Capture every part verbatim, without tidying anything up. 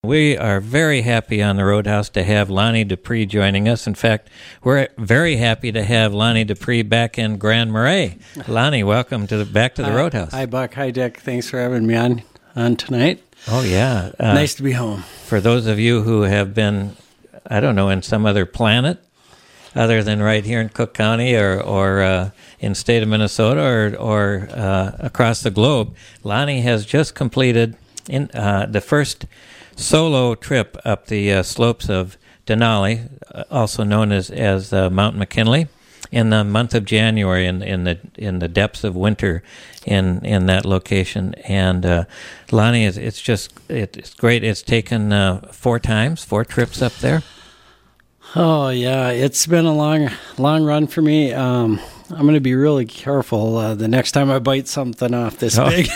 We are very happy on the Roadhouse to have Lonnie Dupree joining us. In fact, we're very happy to have Lonnie Dupree back in Grand Marais. Lonnie, welcome to the, back to the hi, Roadhouse. Hi, Buck. Hi, Dick. Thanks for having me on, on tonight. Oh, yeah. Uh, nice to be home. For those of you who have been, I don't know, in some other planet other than right here in Cook County or, or uh, in the state of Minnesota or, or uh, across the globe, Lonnie has just completed in uh, the first solo trip up the uh, slopes of Denali, also known as as uh, Mount McKinley, in the month of January, in in the in the depths of winter, in in that location. And uh, Lonnie, is it's just it, it's great. It's taken uh, four times, four trips up there. Oh yeah, it's been a long long run for me. Um, I'm going to be really careful uh, the next time I bite something off this oh. big,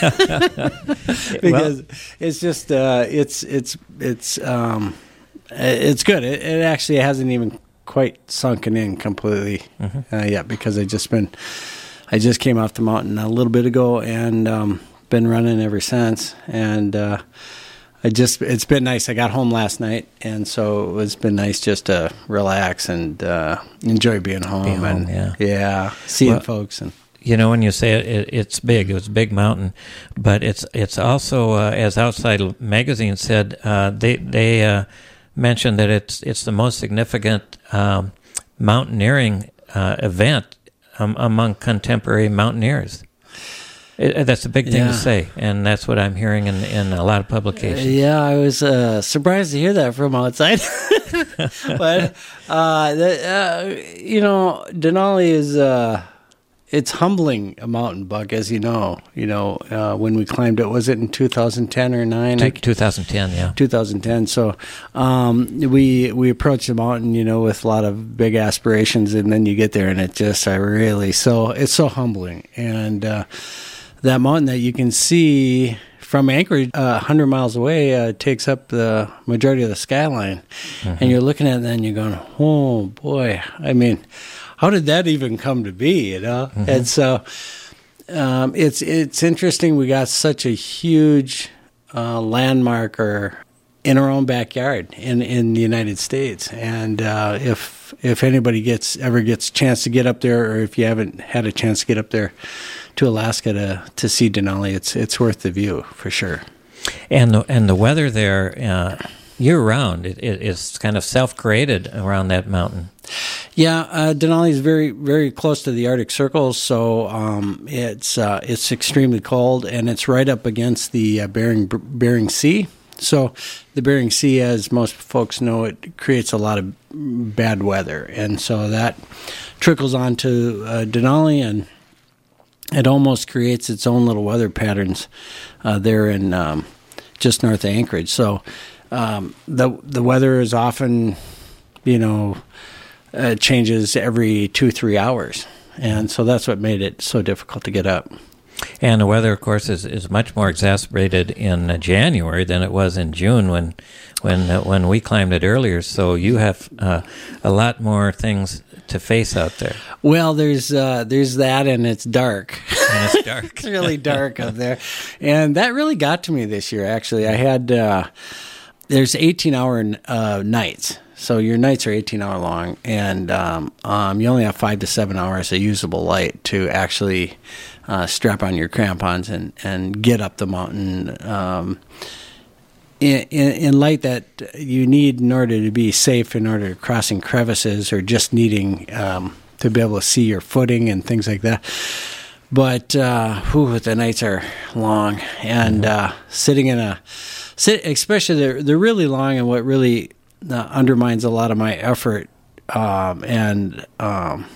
because well, it's just uh, it's it's it's um, it's good. It, it actually hasn't even quite sunken in completely mm-hmm. uh, yet, because I just been I just came off the mountain a little bit ago and um, been running ever since. And uh, I just it's been nice. I got home last night, and so it's been nice just to relax and uh, enjoy being home. Be home and yeah, yeah seeing well, folks. And you know, when you say it, it, it's big, it's a big mountain, but it's it's also uh, as Outside Magazine said, uh, they they uh, mentioned that it's it's the most significant um, mountaineering uh, event um, among contemporary mountaineers. It, that's a big thing yeah. to say, and that's what I'm hearing in, in a lot of publications. Uh, yeah, I was uh, surprised to hear that from outside. But, uh, the, uh, you know, Denali is, uh, it's humbling a mountain, Buck, as you know. You know, uh, when we climbed it, was it in two thousand ten or nine? Two, twenty ten, yeah. twenty ten. So um, we we approached the mountain, you know, with a lot of big aspirations, and then you get there, and it just, I really, so, it's so humbling. And, uh, that mountain that you can see from Anchorage, uh, one hundred miles away, uh, takes up the majority of the skyline. Mm-hmm. And you're looking at it and you're going, oh, boy. I mean, how did that even come to be, you know? Mm-hmm. And so um, it's it's interesting. We got such a huge uh, landmarker in our own backyard in, in the United States. And uh, if if anybody gets ever gets a chance to get up there, or if you haven't had a chance to get up there to Alaska to, to see Denali, it's it's worth the view for sure. And the and the weather there uh, year round, it, it is kind of self created around that mountain. Yeah, uh, Denali is very very close to the Arctic Circle, so um, it's uh, it's extremely cold, and it's right up against the uh, Bering Bering Sea. So the Bering Sea, as most folks know, it creates a lot of bad weather, and so that trickles onto uh, Denali, and it almost creates its own little weather patterns uh, there in um, just north of Anchorage. So um, the the weather is often, you know, uh, changes every two three hours, and so that's what made it so difficult to get up. And the weather, of course, is, is much more exacerbated in uh, January than it was in June when when uh, when we climbed it earlier. So you have uh, a lot more things to face out there. Well, there's uh, there's that, and it's dark. And it's dark. It's really dark up there, and that really got to me this year. Actually, I had uh, there's eighteen hour uh, nights. So your nights are eighteen hour long, and um, um, you only have five to seven hours of usable light to actually uh, strap on your crampons and, and get up the mountain um, in, in, in light that you need in order to be safe, in order to crossing crevices, or just needing um, to be able to see your footing and things like that. But uh, whew, the nights are long, and uh, sitting in a, sit, especially they're, they're really long, and what really Uh, undermines a lot of my effort um, and um,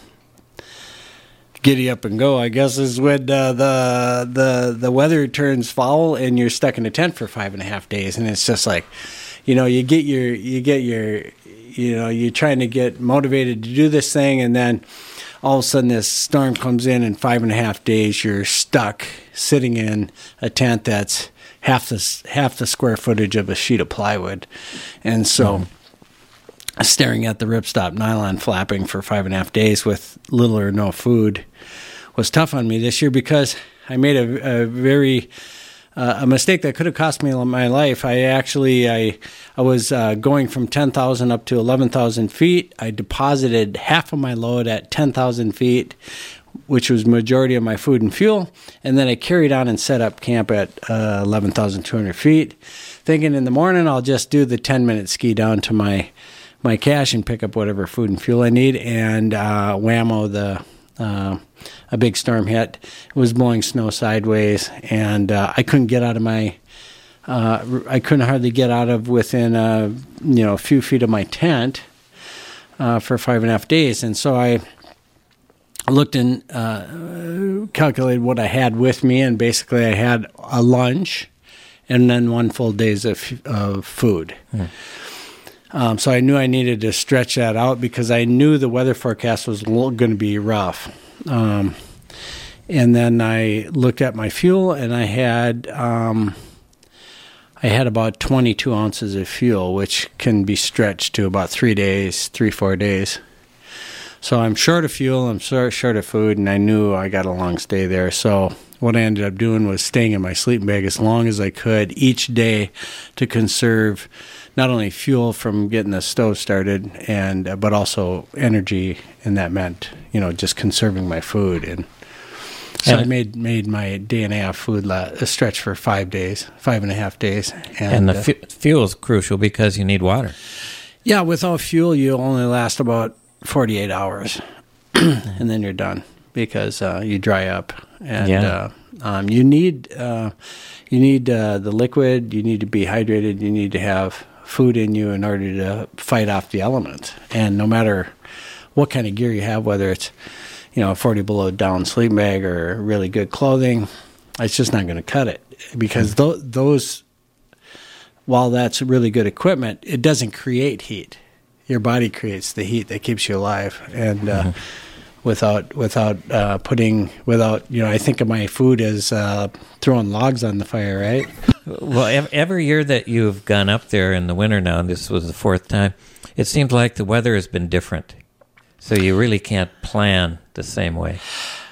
giddy up and go, I guess, is when uh, the the the weather turns foul and you're stuck in a tent for five and a half days, and it's just like, you know, you get your you get your you know you're trying to get motivated to do this thing, and then all of a sudden this storm comes in, and five and a half days you're stuck sitting in a tent that's half the half the square footage of a sheet of plywood, and so. Mm-hmm. Staring at the ripstop nylon flapping for five and a half days with little or no food was tough on me this year, because I made a, a very uh, a mistake that could have cost me my life. I actually I I was uh, going from ten thousand up to eleven thousand feet. I deposited half of my load at ten thousand feet, which was majority of my food and fuel, and then I carried on and set up camp at uh, eleven thousand two hundred feet, thinking in the morning I'll just do the ten minute ski down to my my cache and pick up whatever food and fuel I need, and uh, whammo, the uh, a big storm hit. It was blowing snow sideways, and uh, I couldn't get out of my uh, I couldn't hardly get out of within a, you know a few feet of my tent uh, for five and a half days, and so I looked and uh, calculated what I had with me, and basically I had a lunch and then one full days of, of food. Hmm. Um, so I knew I needed to stretch that out because I knew the weather forecast was going to be rough. Um, and then I looked at my fuel, and I had um, I had about twenty-two ounces of fuel, which can be stretched to about three days, three, four days. So I'm short of fuel, I'm short of food, and I knew I got a long stay there. So what I ended up doing was staying in my sleeping bag as long as I could each day to conserve not only fuel from getting the stove started, and uh, but also energy, and that meant, you know, just conserving my food. And so and I made made my day and a half food la- a stretch for five days, five and a half days. And, and the fu- fuel is crucial because you need water. Yeah, without fuel, you only last about forty-eight hours, and then you're done because uh, you dry up, and yeah. uh, um, you need uh, you need uh, the liquid. You need to be hydrated. You need to have food in you in order to fight off the elements. And no matter what kind of gear you have, whether it's you know a forty below down sleeping bag or really good clothing, it's just not going to cut it because th- those. While that's really good equipment, it doesn't create heat. Your body creates the heat that keeps you alive, and uh, mm-hmm. without without uh, putting without you know, I think of my food as uh, throwing logs on the fire, right? Well, every year that you've gone up there in the winter now, and this was the fourth time, it seems like the weather has been different, so you really can't plan the same way.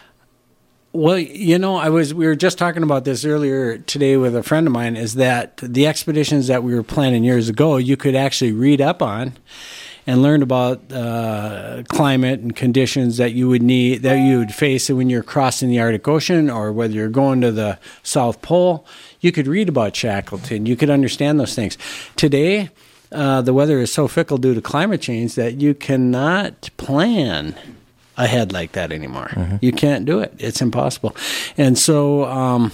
Well, you know, I was we were just talking about this earlier today with a friend of mine, is that the expeditions that we were planning years ago, you could actually read up on and learn about uh, climate and conditions that you would need, that you would face when you're crossing the Arctic Ocean, or whether you're going to the South Pole. You could read about Shackleton. You could understand those things. Today, uh, the weather is so fickle due to climate change that you cannot plan ahead like that anymore. Mm-hmm. You can't do it. It's impossible. And so, um,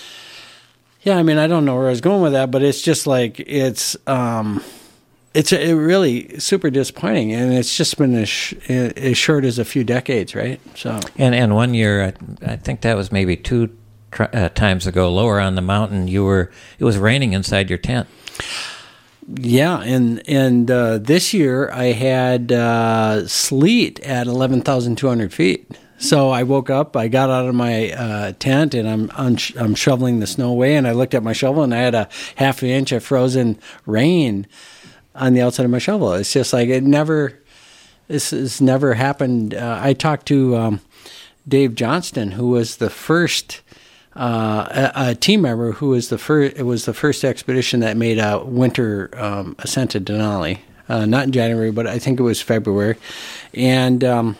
yeah, I mean, I don't know where I was going with that, but it's just like, it's, um, it's a, it really super disappointing. And it's just been as, sh- as short as a few decades, right? So, And and one year, I, I think that was maybe two tr- uh, times ago, lower on the mountain, you were, it was raining inside your tent. Yeah, and and uh, this year I had uh, sleet at eleven thousand two hundred feet. So I woke up, I got out of my uh, tent, and I'm un- I'm shoveling the snow away, and I looked at my shovel, and I had a half an inch of frozen rain on the outside of my shovel. It's just like it never, this has never happened. Uh, I talked to um, Dave Johnston, who was the first. Uh, a, a team member who was the first. It was the first expedition that made a winter um, ascent to Denali. Uh, not in January, but I think it was February. And um,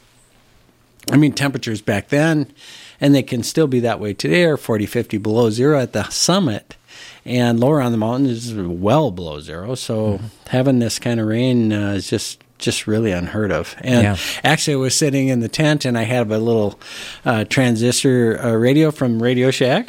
I mean, temperatures back then, and they can still be that way today, are forty, fifty below zero at the summit, and lower on the mountain is well below zero. So mm-hmm. having this kind of rain uh, is just. just really unheard of. And yeah. actually I was sitting in the tent, and I had a little uh, transistor uh, radio from Radio Shack.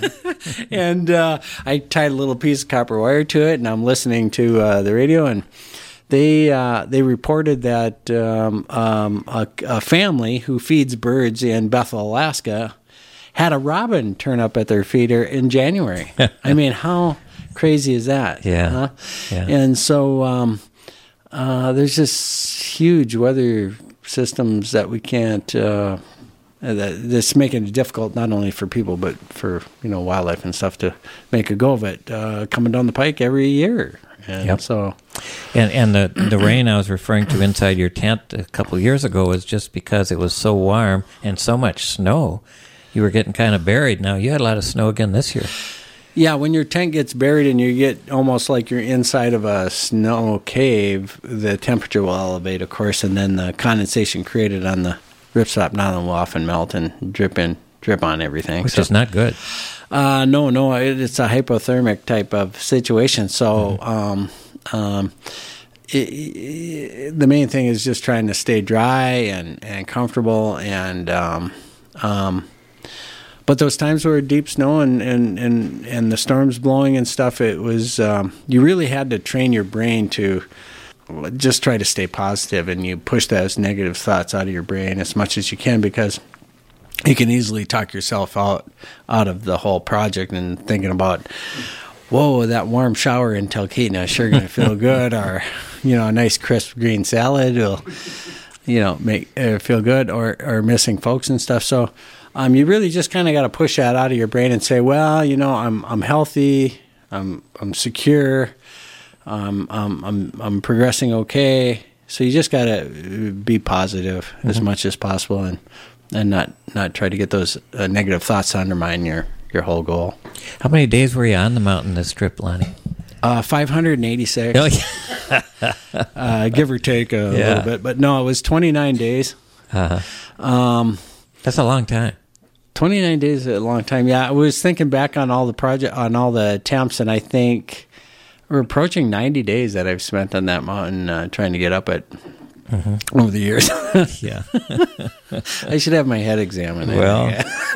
and uh, I tied a little piece of copper wire to it, and I'm listening to uh, the radio, and they uh, they reported that um, um, a, a family who feeds birds in Bethel, Alaska, had a robin turn up at their feeder in January. I mean, how crazy is that? Yeah. Huh? yeah. And so... Um, Uh, there's just huge weather systems that we can't, uh, that, that's making it difficult not only for people, but for, you know, wildlife and stuff to make a go of it, uh, coming down the pike every year. And yep. so, and, and the, the rain I was referring to inside your tent a couple of years ago was just because it was so warm and so much snow you were getting kind of buried. Now you had a lot of snow again this year. Yeah, when your tent gets buried and you get almost like you're inside of a snow cave, the temperature will elevate, of course, and then the condensation created on the ripstop nylon will often melt and drip in, drip on everything. Which so, is not good. Uh, no, no, it, it's a hypothermic type of situation. So mm-hmm. um, um, it, it, the main thing is just trying to stay dry and, and comfortable and um, um but those times where deep snow and, and, and, and the storms blowing and stuff, it was, um, you really had to train your brain to just try to stay positive, and you push those negative thoughts out of your brain as much as you can, because you can easily talk yourself out, out of the whole project and thinking about, whoa, that warm shower in Talkeetna is sure going to feel good, or, you know, a nice crisp green salad will, you know, make uh, feel good, or, or missing folks and stuff. So, Um, you really just kind of got to push that out of your brain and say, well, you know, I'm I'm healthy, I'm I'm secure, um, I'm I'm I'm progressing okay. So you just got to be positive mm-hmm. as much as possible, and and not not try to get those uh, negative thoughts to undermine your your whole goal. How many days were you on the mountain this trip, Lonnie? Uh, five hundred eighty-six, oh, yeah. uh, give or take a yeah. little bit, but no, it was twenty-nine days. Uh-huh. Um, That's a long time. twenty-nine days is a long time. Yeah, I was thinking back on all the project, on all the attempts, and I think we're approaching ninety days that I've spent on that mountain uh, trying to get up it mm-hmm. over the years. Yeah. I should have my head examined. Well,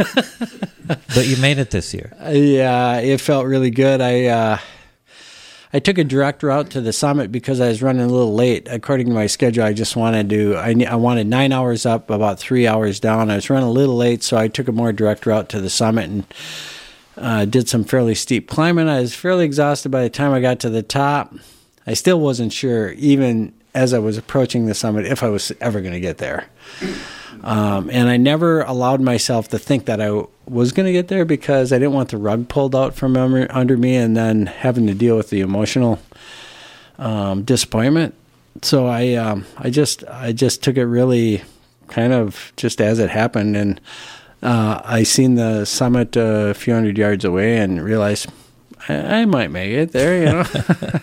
but you made it this year. Uh, yeah, it felt really good. I uh, I took a direct route to the summit because I was running a little late. According to my schedule, I just wanted to, I, I wanted nine hours up, about three hours down. I was running a little late, so I took a more direct route to the summit and uh, did some fairly steep climbing. I was fairly exhausted by the time I got to the top. I still wasn't sure, even as I was approaching the summit, if I was ever going to get there. Um, and I never allowed myself to think that I w- was going to get there, because I didn't want the rug pulled out from under, under me and then having to deal with the emotional um, disappointment. So I um, I just I just took it really kind of just as it happened, and uh, I seen the summit a few hundred yards away and realized I, I might make it there, you know.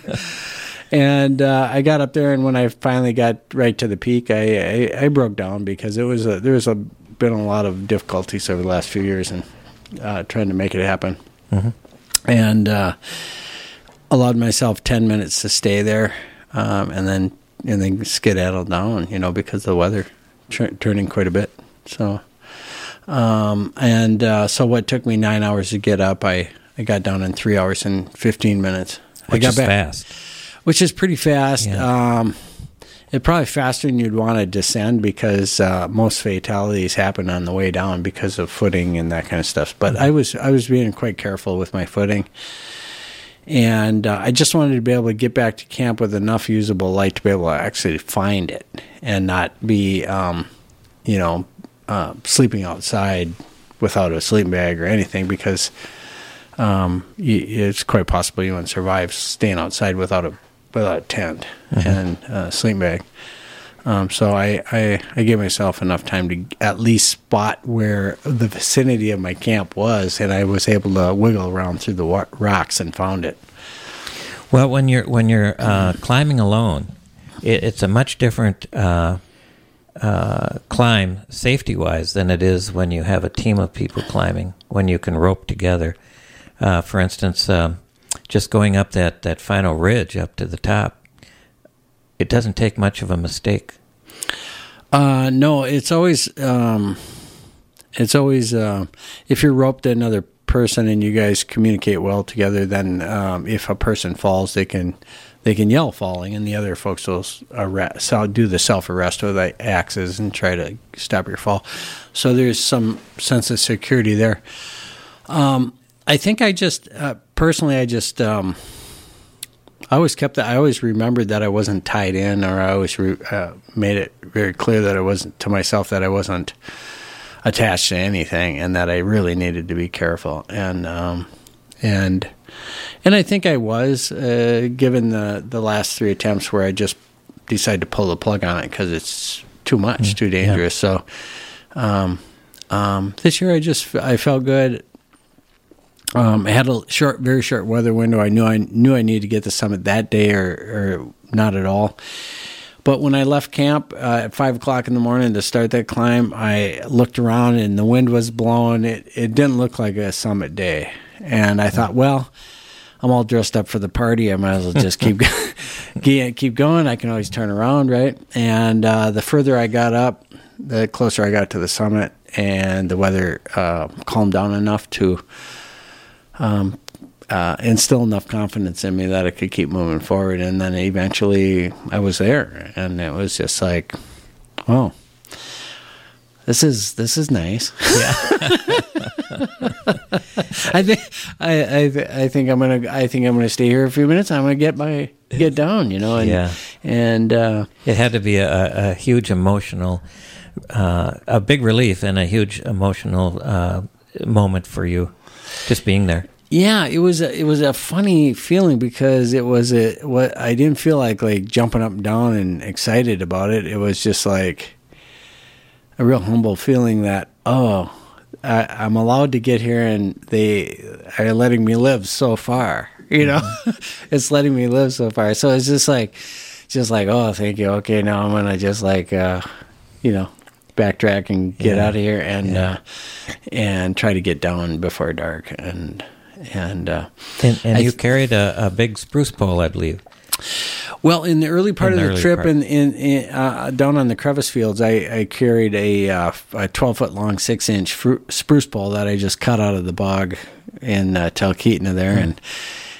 And uh, I got up there, and when I finally got right to the peak, I I, I broke down, because it was a, there was a, been a lot of difficulties over the last few years, and uh, trying to make it happen. Mm-hmm. And uh, allowed myself ten minutes to stay there, um, and then and then skedaddle down, you know, because of the weather tr- turning quite a bit. So, um, and uh, so what took me nine hours to get up, I, I got down in three hours and fifteen minutes. Which I got is back. fast. Which is pretty fast. Yeah. Um, it's probably faster than you'd want to descend, because uh, most fatalities happen on the way down because of footing and that kind of stuff. But mm-hmm. I was I was being quite careful with my footing, and uh, I just wanted to be able to get back to camp with enough usable light to be able to actually find it and not be, um, you know, uh, sleeping outside without a sleeping bag or anything, because um, it's quite possible you wouldn't survive staying outside without a without a tent mm-hmm. and a sleeping bag. Um, so I, I, I gave myself enough time to at least spot where the vicinity of my camp was, and I was able to wiggle around through the wa- rocks and found it. Well, when you're when you're uh, climbing alone, it, it's a much different uh, uh, climb safety-wise than it is when you have a team of people climbing, when you can rope together. Uh, for instance, um, just going up that, that final ridge up to the top, it doesn't take much of a mistake. Uh, no, it's always, um, it's always, uh, if you're roped to another person and you guys communicate well together, then um, if a person falls, they can they can yell falling, and the other folks will arrest, do the self-arrest with the axes and try to stop your fall. So there's some sense of security there. Um, I think I just, uh, personally, I just, um, I always kept that, I always remembered that I wasn't tied in, or I always re, uh, made it very clear that I wasn't, to myself, that I wasn't attached to anything, and that I really needed to be careful. And, um, and, and I think I was, uh, given the, the last three attempts where I just decided to pull the plug on it because it's too much, mm, too dangerous. Yeah. So, um, um, this year I just I felt good. Um, I had a short, very short weather window. I knew I knew I needed to get the summit that day, or, or not at all. But when I left camp uh, at five o'clock in the morning to start that climb, I looked around and the wind was blowing. It it didn't look like a summit day, and I thought, well, I'm all dressed up for the party. I might as well just keep keep going. I can always turn around, right? And uh, the further I got up, the closer I got to the summit, and the weather uh, calmed down enough to um, uh, instill enough confidence in me that I could keep moving forward. And then eventually I was there, and it was just like, oh, this is this is nice. Yeah. I think I I, th- I think I'm gonna I think I'm gonna stay here a few minutes. I'm gonna get my get down, you know. And, yeah. And uh, it had to be a, a huge emotional, uh, a big relief and a huge emotional uh, moment for you, just being there. Yeah, it was a, it was a funny feeling because it was a what I didn't feel like like jumping up and down and excited about it. It was just like a real humble feeling that, oh, I, I'm allowed to get here and they are letting me live so far. You know, mm-hmm. It's letting me live so far. So it's just like, just like, oh, thank you. Okay, now I'm gonna just like, uh, you know, backtrack and get yeah. out of here and yeah. uh, and try to get down before dark. And and uh, and, and I, you carried a, a big spruce pole, I believe. Well, in the early part in of the, the trip, part. in, in, in uh, down on the crevice fields, I, I carried a uh, a twelve foot long, six inch fru- spruce pole that I just cut out of the bog in uh, Talkeetna there, mm. and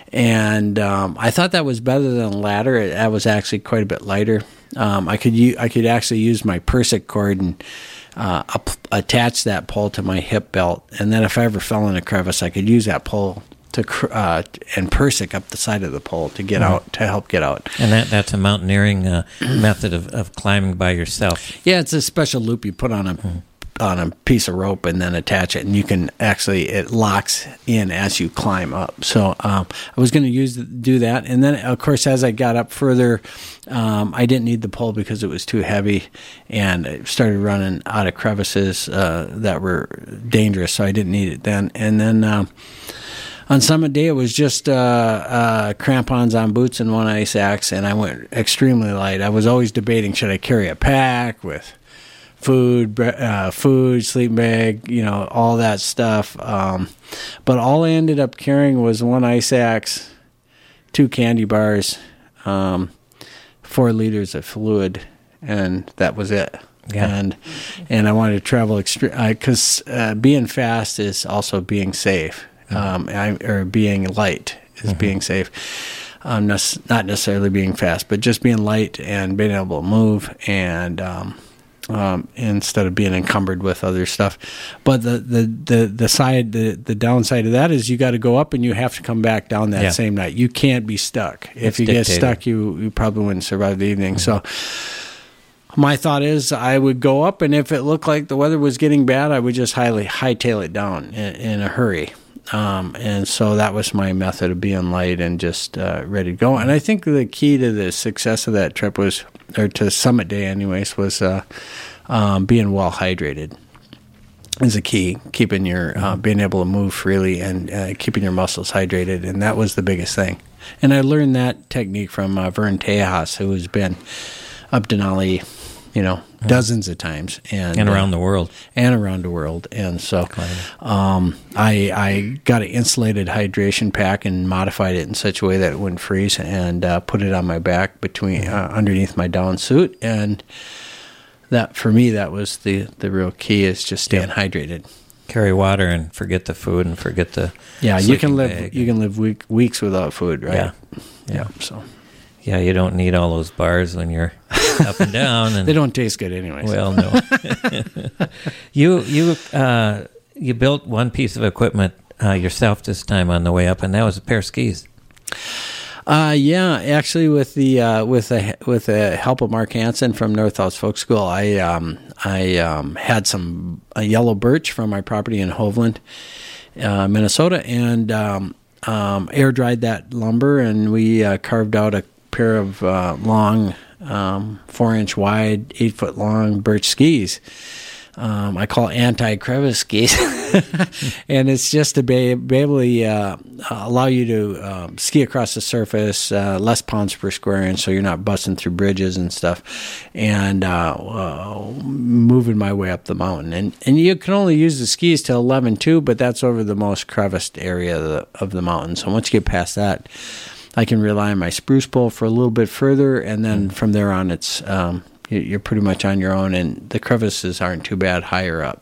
and um, I thought that was better than a ladder. It, that was actually quite a bit lighter. Um, I could u- I could actually use my Persic cord and uh, up- attach that pole to my hip belt, and then if I ever fell in a crevice, I could use that pole to uh, and Persic up the side of the pole to get mm-hmm. out to help get out. And that that's a mountaineering uh, method of, of climbing by yourself. Yeah, it's a special loop you put on a mm-hmm. on a piece of rope and then attach it, and you can actually it locks in as you climb up. So um, I was going to use do that, and then of course as I got up further, um, I didn't need the pole because it was too heavy, and it started running out of crevices uh, that were dangerous. So I didn't need it then, and then. Um, On summit day, it was just uh, uh, crampons on boots and one ice axe, and I went extremely light. I was always debating, should I carry a pack with food, uh, food, sleeping bag, you know, all that stuff. Um, but all I ended up carrying was one ice axe, two candy bars, um, four liters of fluid, and that was it. Yeah. And and I wanted to travel extreme because uh, being fast is also being safe. Um, I, or being light is mm-hmm. being safe. Um, not necessarily being fast, but just being light and being able to move, and um, um, instead of being encumbered with other stuff. But the the, the, the side the, the downside of that is you got to go up and you have to come back down that yeah. same night. You can't be stuck. It's if you dictated. get stuck, you you probably wouldn't survive the evening. Mm-hmm. So. My thought is I would go up, and if it looked like the weather was getting bad, I would just highly hightail it down in, in a hurry. Um, and so that was my method of being light and just uh, ready to go. And I think the key to the success of that trip was, or to summit day anyways, was uh, um, being well hydrated is a key, keeping your, uh, being able to move freely and uh, keeping your muscles hydrated. And that was the biggest thing. And I learned that technique from uh, Vern Tejas, who has been up Denali, you know, dozens of times, and and around uh, the world, and around the world, and so um, I I got an insulated hydration pack and modified it in such a way that it wouldn't freeze, and uh, put it on my back between uh, underneath my down suit, and that for me that was the the real key is just staying yeah. hydrated. Carry water and forget the food and forget the yeah. You can live you can live week, weeks without food, right? Yeah, yeah. yeah so. Yeah, you don't need all those bars when you're up and down. And they don't taste good anyway. Well, no. you you uh, you built one piece of equipment uh, yourself this time on the way up, and that was a pair of skis. Uh, yeah, actually, with the uh, with the with the help of Mark Hansen from Northhouse Folk School, I um, I um, had some a yellow birch from my property in Hovland, uh, Minnesota, and um, um, air dried that lumber, and we uh, carved out a pair of uh, long, um, four inch wide, eight foot long birch skis. um, I call anti-crevice skis, and it's just to be, be able to uh, allow you to um, ski across the surface, uh, less pounds per square inch, so you're not busting through bridges and stuff, and uh, uh, moving my way up the mountain. And and you can only use the skis till eleven two, but that's over the most creviced area of the, of the mountain. So once you get past that, I can rely on my spruce pole for a little bit further, and then from there on, it's um, you're pretty much on your own, and the crevices aren't too bad higher up.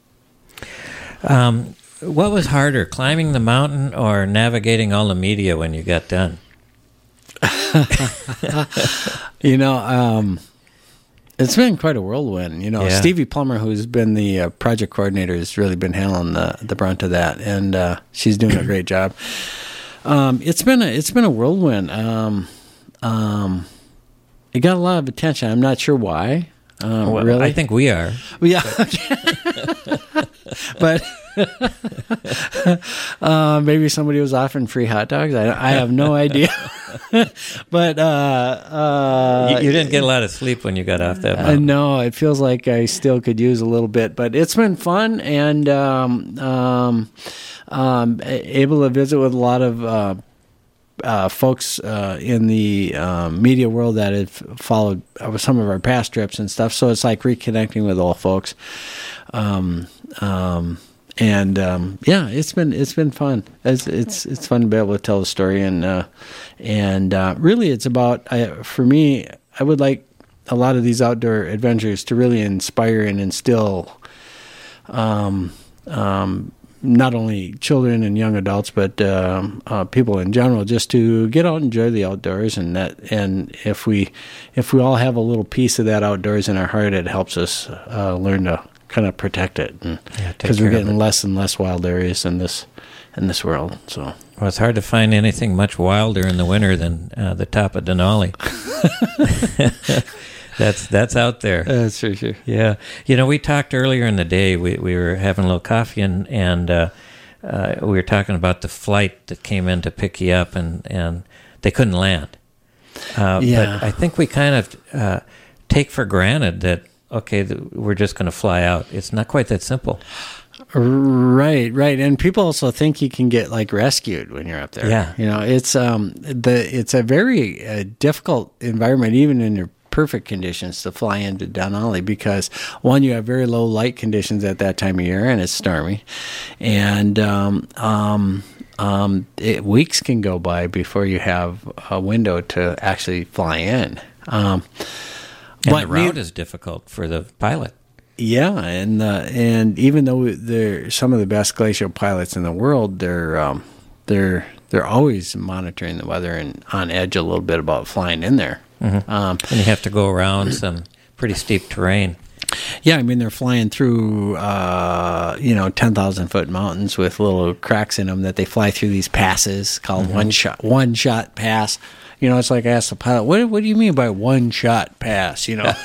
Um, what was harder, climbing the mountain or navigating all the media when you got done? you know, um, it's been quite a whirlwind. You know, Yeah. Stevie Plummer, who's been the uh, project coordinator, has really been handling the, the brunt of that, and uh, she's doing a great job. Um, it's been a it's been a whirlwind. Um, um, it got a lot of attention. I'm not sure why. Um, Well, really, I think we are. yeah, but uh, maybe somebody was offering free hot dogs. I, I have no idea. but uh, uh, You, you didn't get a lot of sleep when you got off that I mountain. know it feels like I still could use a little bit, but it's been fun and um, um, um, able to visit with a lot of uh, uh, folks uh, in the um, media world that have followed uh, some of our past trips and stuff. So it's like reconnecting with old folks, um, um, and um, yeah, it's been it's been fun. It's it's it's fun to be able to tell the story, and uh, and uh, really, it's about I, for me. I would like a lot of these outdoor adventures to really inspire and instill um, um, not only children and young adults, but um, uh, people in general, just to get out and enjoy the outdoors. And that, and if we if we all have a little piece of that outdoors in our heart, it helps us uh, learn to kind of protect it, Yeah, take because we're care of getting it. less and less wild areas in this in this world. So. Well, it's hard to find anything much wilder in the winter than uh, the top of Denali. that's that's out there. That's for sure. Yeah, you know, we talked earlier in the day. We we were having a little coffee, and and uh, uh, we were talking about the flight that came in to pick you up, and, and they couldn't land. Uh, Yeah. But I think we kind of uh, take for granted that okay, th- we're just going to fly out. It's not quite that simple. Right, right, and people also think you can get like rescued when you're up there. Yeah. you know, it's um the it's a very uh, difficult environment, even in your perfect conditions, to fly into Denali, because one, you have very low light conditions at that time of year, and it's stormy, and um um. Um, it, weeks can go by before you have a window to actually fly in. Um, And but the route ne- is difficult for the pilot. Yeah, and uh, and even though they're some of the best glacial pilots in the world, they're um, they're they're always monitoring the weather and on edge a little bit about flying in there. Mm-hmm. Um, And you have to go around some pretty steep terrain. yeah, I mean they're flying through uh, you know ten thousand foot mountains with little cracks in them that they fly through these passes called Mm-hmm. one shot one shot pass. You know, it's like I asked the pilot, "What what do you mean by one shot pass?" You know.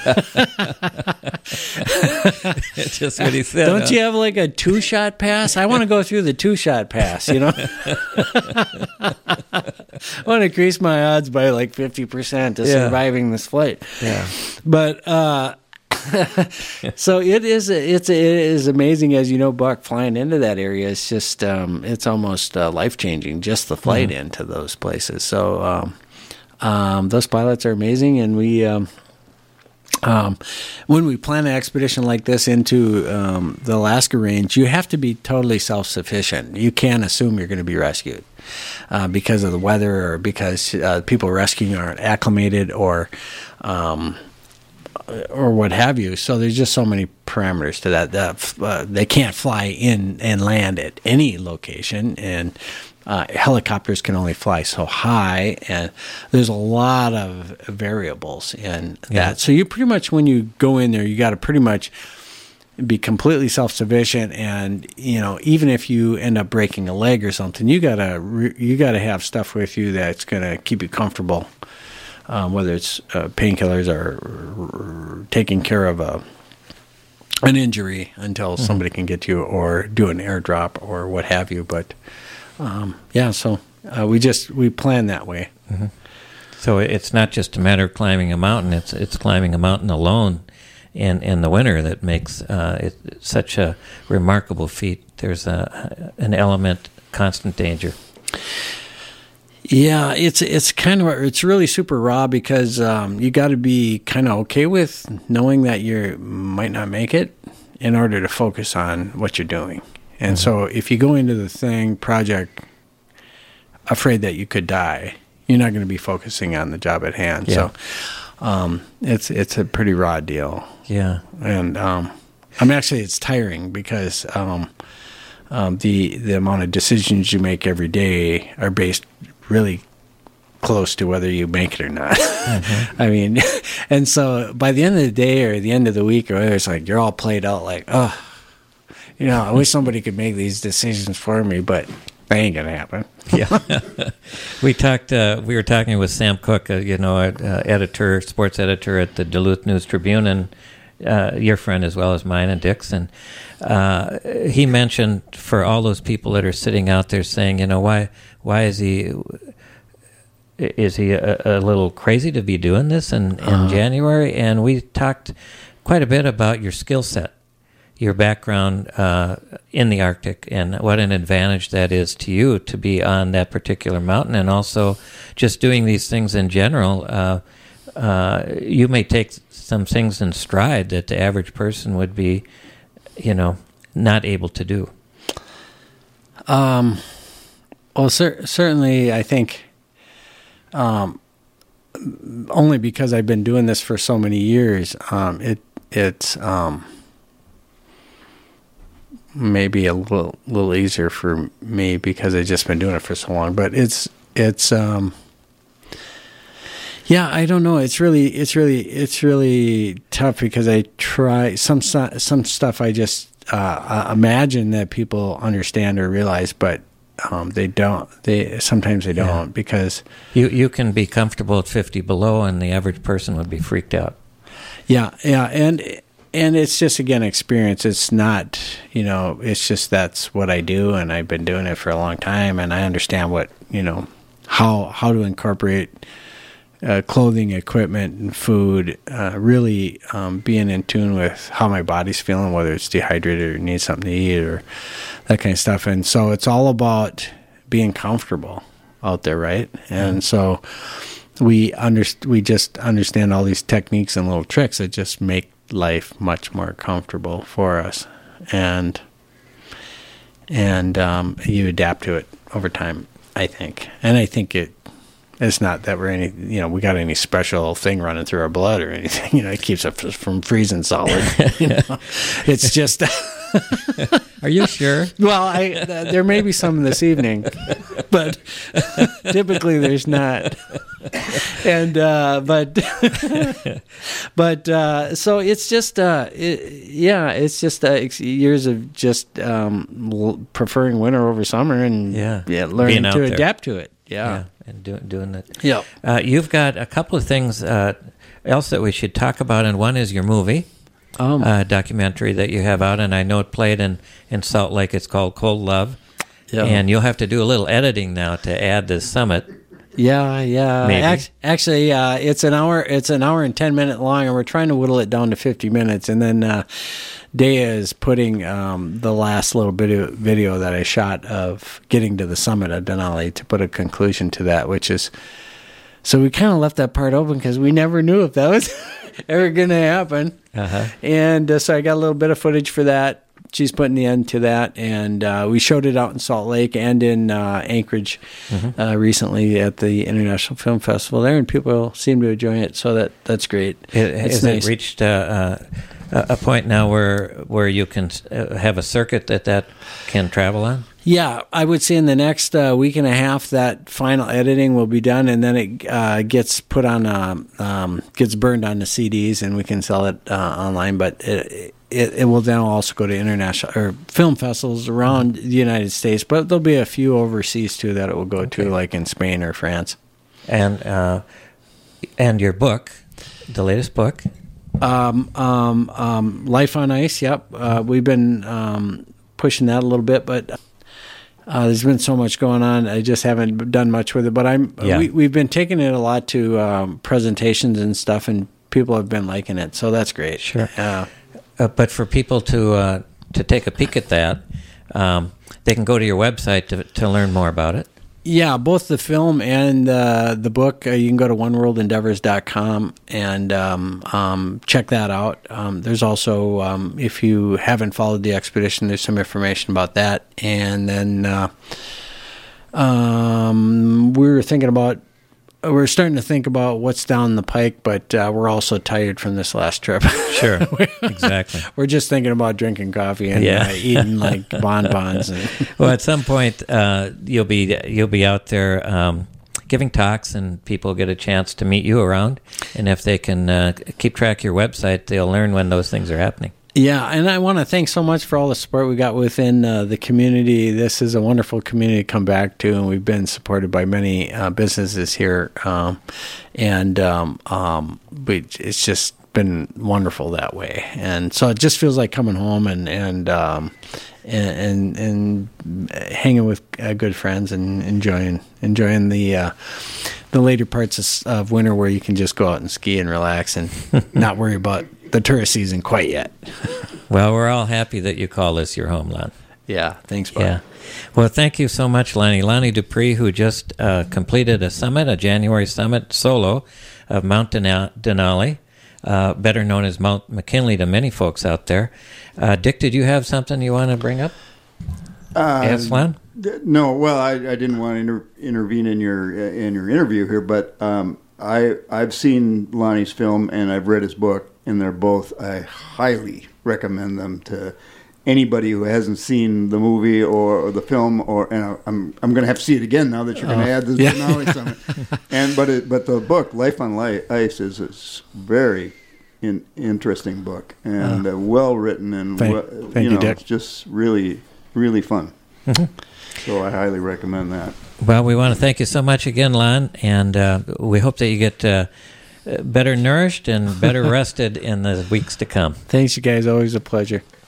It's just what he said. Don't huh? you have like a two shot pass? I want to go through the two shot pass, you know? I want to increase my odds by like fifty percent to Yeah. surviving this flight. Yeah. But, uh, so it is, it's, it is amazing, as you know, Buck, flying into that area. It's just, um, it's almost uh, life changing, just the flight Mm-hmm. into those places. So, um, um, those pilots are amazing, and we, um, Um, when we plan an expedition like this into um, the Alaska range, you have to be totally self-sufficient. You can't assume you're going to be rescued uh, because of the weather, or because uh, people rescuing aren't acclimated, or um, or what have you. So there's just so many parameters to that. that uh, they can't fly in and land at any location, and Uh, helicopters can only fly so high, and there's a lot of variables in that. Yeah. So you pretty much, when you go in there, you got to pretty much be completely self-sufficient. And you know, even if you end up breaking a leg or something, you gotta re- you gotta have stuff with you that's gonna keep you comfortable, um, whether it's uh, painkillers or, or taking care of a an injury until Mm-hmm. somebody can get you, or do an airdrop or what have you. But Um, yeah, so uh, we just we plan that way. So it's not just a matter of climbing a mountain; it's it's climbing a mountain alone, in, in the winter that makes uh, it such a remarkable feat. There's a, an element, constant danger. Yeah, it's it's kind of it's really super raw because um, you got to be kind of okay with knowing that you might not make it in order to focus on what you're doing. And mm-hmm. so if you go into the thing project afraid that you could die, you're not going to be focusing on the job at hand. Yeah. So um, it's it's a pretty raw deal. Yeah, and um, I mean actually it's tiring because um, um, the the amount of decisions you make every day are based really close to whether you make it or not. Mm-hmm. I mean, and so by the end of the day or the end of the week or whatever, it's like you're all played out like, oh, you know, I wish somebody could make these decisions for me, but that ain't gonna happen. Yeah, we talked. Uh, we were talking with Sam Cook, uh, you know, uh, editor, sports editor at the Duluth News Tribune, and uh, your friend as well as mine and Dick's, and uh, he mentioned for all those people that are sitting out there saying, you know, why, why is he? Is he a, a little crazy to be doing this in, in uh-huh. January? And we talked quite a bit about your skill set, your background uh, in the Arctic, and what an advantage that is to you to be on that particular mountain, and also just doing these things in general. Uh, uh, you may take some things in stride that the average person would be, you know, not able to do. Um. Well, cer- certainly, I think. Um, only because I've been doing this for so many years, um, it it's um, maybe a little little easier for me because I've just been doing it for so long. But it's it's um, yeah, I don't know. It's really it's really it's really tough because I try some some stuff I just uh, imagine that people understand or realize, but. Um, they don't. They sometimes they don't yeah. because you you can be comfortable at fifty below, and the average person would be freaked out. Yeah, yeah, and and it's just again experience. It's not, you know, it's just that's what I do, and I've been doing it for a long time, and I understand what you know how how to incorporate uh, clothing, equipment, and food. Uh, really um, being in tune with how my body's feeling, whether it's dehydrated or needs something to eat or. That kind of stuff. And so it's all about being comfortable out there, right? And so we under, we just understand all these techniques and little tricks that just make life much more comfortable for us. And and um, you adapt to it over time, I think. And I think it it's not that we're any, you know, we got any special thing running through our blood or anything. You know, it keeps us from freezing solid. You know? It's just... Are you sure? Well, I uh, there may be some this evening, but typically there's not. And uh, but but uh, so it's just uh, it, yeah, it's just uh, years of just um, preferring winter over summer and yeah, yeah learning to adapt to it. Yeah, yeah and do, doing it. Yeah, uh, you've got a couple of things uh, else that we should talk about, and one is your movie. Um, uh, documentary that you have out, and I know it played in, in Salt Lake. It's called Cold Love, yeah. And you'll have to do a little editing now to add the summit. Yeah, yeah. Maybe. Actually, uh, it's an hour. It's an hour and ten minute long, and we're trying to whittle it down to fifty minutes. And then uh, Daya is putting um, the last little bit of video that I shot of getting to the summit of Denali to put a conclusion to that, which is. So we kind of left that part open because we never knew if that was ever going to happen. Uh-huh. And uh, so I got a little bit of footage for that. She's putting the end to that. And uh, we showed it out in Salt Lake and in uh, Anchorage mm-hmm. uh, recently at the International Film Festival there. And people seem to enjoy it. So that that's great. It, has nice. It reached uh, uh, a point now where, where you can have a circuit that that can travel on? Yeah, I would say in the next uh, week and a half that final editing will be done, and then it uh, gets put on, um, um, gets burned on the C Ds, and we can sell it uh, online. But it, it it will then also go to international or film festivals around the United States. But there'll be a few overseas too that it will go okay. to, like in Spain or France. And uh, and your book, the latest book, um, um, um, Life on Ice. Yep, uh, we've been um, pushing that a little bit, but. Uh, there's been so much going on. I just haven't done much with it, but I'm. Yeah. We, we've been taking it a lot to um, presentations and stuff, and people have been liking it, so that's great. Sure. Uh, Uh, but for people to uh, to take a peek at that, um, they can go to your website to to learn more about it. Yeah, both the film and uh, the book. Uh, you can go to one world endeavors dot com and um, um, check that out. Um, there's also, um, if you haven't followed the expedition, there's some information about that. And then uh, um, we were thinking about, we're starting to think about what's down the pike, but uh, we're also tired from this last trip. Sure, exactly. We're just thinking about drinking coffee and Yeah. uh, eating like bonbons. And Well, at some point, uh, you'll be you'll be out there um, giving talks, and people get a chance to meet you around. And if they can uh, keep track of your website, they'll learn when those things are happening. Yeah, and I want to thank so much for all the support we got within uh, the community. This is a wonderful community to come back to, and we've been supported by many uh, businesses here. Um, and um, um, but it's just been wonderful that way. And so it just feels like coming home and and um, and, and and hanging with uh, good friends and enjoying enjoying the. Uh, the later parts of, of winter where you can just go out and ski and relax and not worry about the tourist season quite yet. Well, we're all happy that you call this your homeland. Yeah, thanks, Bob. Yeah. Well, thank you so much, Lonnie. Lonnie Dupree, who just uh, completed a summit, a January summit solo of Mount Dena- Denali, uh, better known as Mount McKinley to many folks out there. Uh, Dick, did you have something you want to bring up? Uh, Yes, Lon? No, well, I, I didn't want to inter- intervene in your in your interview here, but um, I I've seen Lonnie's film and I've read his book, and they're both. I highly recommend them to anybody who hasn't seen the movie or, or the film. Or and I'm I'm going to have to see it again now that you're going to Oh, add the yeah. Denali Summit. And but it, but the book Life on Li- Ice is a very in, interesting book and uh, well written and Thank- well, thank you, know Dick. it's just really really fun. Mm-hmm. So I highly recommend that. Well, we want to thank you so much again, Lon, and uh, we hope that you get uh, better nourished and better rested in the weeks to come. Thanks, you guys. Always a pleasure.